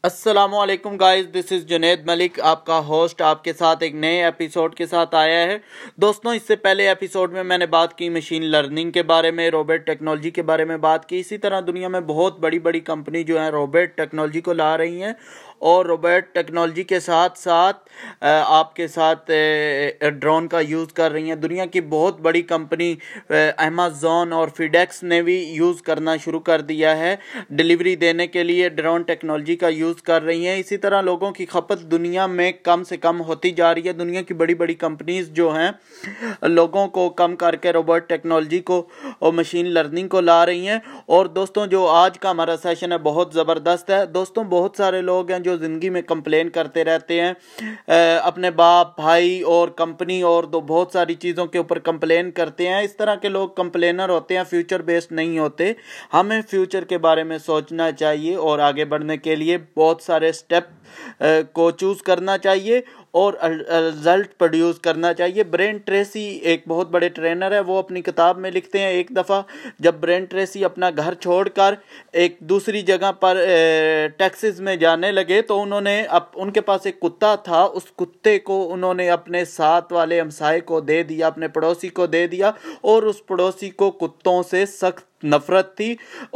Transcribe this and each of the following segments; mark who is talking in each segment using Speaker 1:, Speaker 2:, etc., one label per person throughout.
Speaker 1: अस्सलामुअलैकुम guys, this is Junaid Malik, आपका host आपके साथ एक नए एपिसोड के साथ आया है। दोस्तों, इससे पहले एपिसोड में मैंने बात की मशीन लर्निंग के बारे में, रोबोट टेक्नोलॉजी के बारे में बात की। इसी तरह दुनिया में बहुत बड़ी बड़ी कंपनी जो है रोबोट टेक्नोलॉजी को ला रही हैं और रोबोट टेक्नोलॉजी के साथ साथ आपके साथ ड्रोन का यूज़ कर रही हैं। दुनिया की बहुत बड़ी कंपनी अमेज़न और फीडेक्स ने भी यूज़ करना शुरू कर दिया है, डिलीवरी देने के लिए ड्रोन टेक्नोलॉजी का यूज़ कर रही हैं। इसी तरह लोगों की खपत दुनिया में कम से कम होती जा रही है। दुनिया की बड़ी बड़ी कंपनीज जो हैं लोगों को कम करके रोबोट टेक्नोलॉजी को और मशीन लर्निंग को ला रही हैं। और दोस्तों, जो आज का हमारा सेशन है बहुत ज़बरदस्त है। दोस्तों, बहुत सारे लोग हैं जो ज़िंदगी में कंप्लेन करते रहते हैं, अपने बाप भाई और कंपनी और बहुत सारी चीज़ों के ऊपर कंप्लेन करते हैं। इस तरह के लोग कंप्लेनर होते हैं, फ्यूचर बेस्ड नहीं होते। हमें फ्यूचर के बारे में सोचना चाहिए और आगे बढ़ने के लिए बहुत सारे स्टेप को चूज़ करना चाहिए और रिजल्ट प्रोड्यूस करना चाहिए। ब्रेन ट्रेसी एक बहुत बड़े ट्रेनर है, वो अपनी किताब में लिखते हैं, एक दफ़ा जब ब्रेन ट्रेसी अपना घर छोड़कर एक दूसरी जगह पर टेक्सास में जाने लगे तो उनके पास एक कुत्ता था। उस कुत्ते को उन्होंने अपने साथ वाले हमसाये को दे दिया, अपने पड़ोसी को दे दिया। और उस पड़ोसी को कुत्तों से सख्त नफरत थी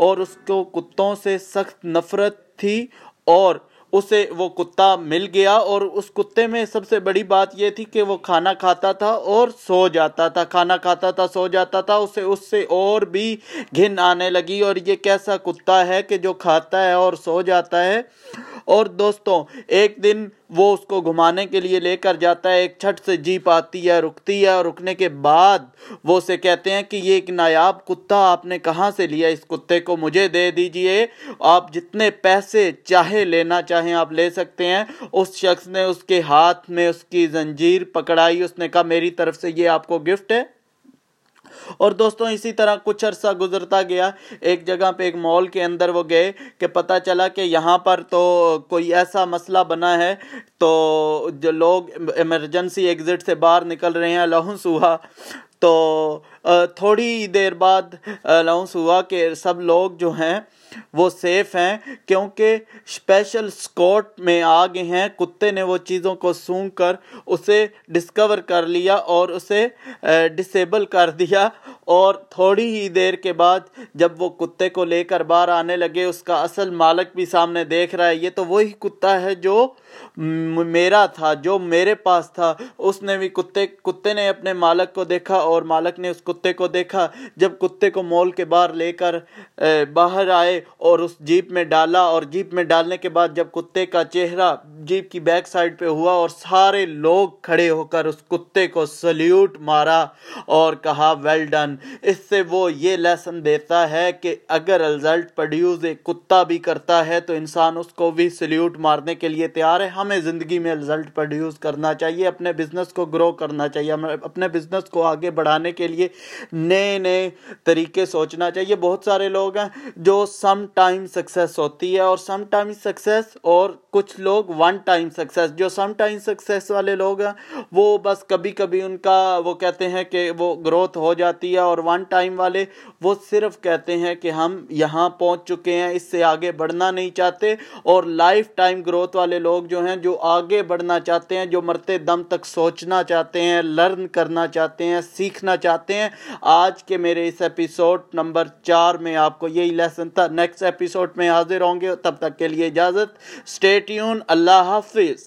Speaker 1: और उसे वो कुत्ता मिल गया। और उस कुत्ते में सबसे बड़ी बात यह थी कि वो खाना खाता था और सो जाता था, खाना खाता था सो जाता था। उससे और भी घिन आने लगी और ये कैसा कुत्ता है कि जो खाता है और सो जाता है। और दोस्तों, एक दिन वो उसको घुमाने के लिए लेकर जाता है, एक छत से जीप आती है, रुकती है और रुकने के बाद वो उसे कहते हैं कि ये एक नायाब कुत्ता आपने कहाँ से लिया, इस कुत्ते को मुझे दे दीजिए, आप जितने पैसे चाहे लेना चाहें आप ले सकते हैं। उस शख्स ने उसके हाथ में उसकी जंजीर पकड़ाई, उसने कहा मेरी तरफ से ये आपको गिफ्ट है। और दोस्तों, इसी तरह कुछ अरसा गुजरता गया। एक जगह पे एक मॉल के अंदर वो गए कि पता चला कि यहाँ पर तो कोई ऐसा मसला बना है, तो जो लोग इमरजेंसी एग्जिट से बाहर निकल रहे हैं। अनाउंस हुआ तो थोड़ी देर बाद अनाउंस हुआ कि सब लोग जो हैं वो सेफ हैं क्योंकि स्पेशल स्क्वाड में आ गए हैं। कुत्ते ने वो चीज़ों को सूंघ कर उसे डिस्कवर कर लिया और उसे डिसेबल कर दिया। और थोड़ी ही देर के बाद जब वो कुत्ते को लेकर बाहर आने लगे, उसका असल मालिक भी सामने देख रहा है, ये तो वही कुत्ता है जो मेरा था, जो मेरे पास था। उसने भी कुत्ते ने अपने मालिक को देखा और मालिक ने उस कुत्ते को देखा। जब कुत्ते को मॉल के बाहर लेकर बाहर आए और उस जीप में डाला, और जीप में डालने के बाद जब कुत्ते का चेहरा जीप की बैक साइड पे हुआ और सारे लोग खड़े होकर उस कुत्ते को सल्यूट मारा और कहा वेल डन। इससे वो ये लेसन देता है कि अगर रिजल्ट प्रोड्यूस एक कुत्ता भी करता है तो इंसान उसको भी सल्यूट मारने के लिए तैयार है। हमें ज़िंदगी में रिजल्ट प्रोड्यूस करना चाहिए, अपने बिजनेस को ग्रो करना चाहिए, हमें अपने बिजनेस को आगे बढ़ाने के लिए नए नए तरीके सोचना चाहिए। बहुत सारे लोग हैं जो सम टाइम सक्सेस होती है और सम टाइम सक्सेस, और कुछ लोग वन टाइम सक्सेस। जो सम टाइम सक्सेस वाले लोग हैं वो बस कभी कभी उनका वो कहते हैं कि वो ग्रोथ हो जाती है, और वन टाइम वाले वो सिर्फ कहते हैं कि हम यहाँ पहुँच चुके हैं, इससे आगे बढ़ना नहीं चाहते। और लाइफ टाइम ग्रोथ वाले लोग जो हैं, जो आगे बढ़ना चाहते हैं, जो मरते दम तक सोचना चाहते हैं, लर्न करना चाहते हैं, सीखना चाहते हैं। आज के मेरे इस एपिसोड नंबर 4 में आपको यही लेसन था। नेक्स्ट एपिसोड में हाजिर होंगे, तब तक के लिए इजाज़त। स्टे ट्यून, अल्लाह हाफिज़।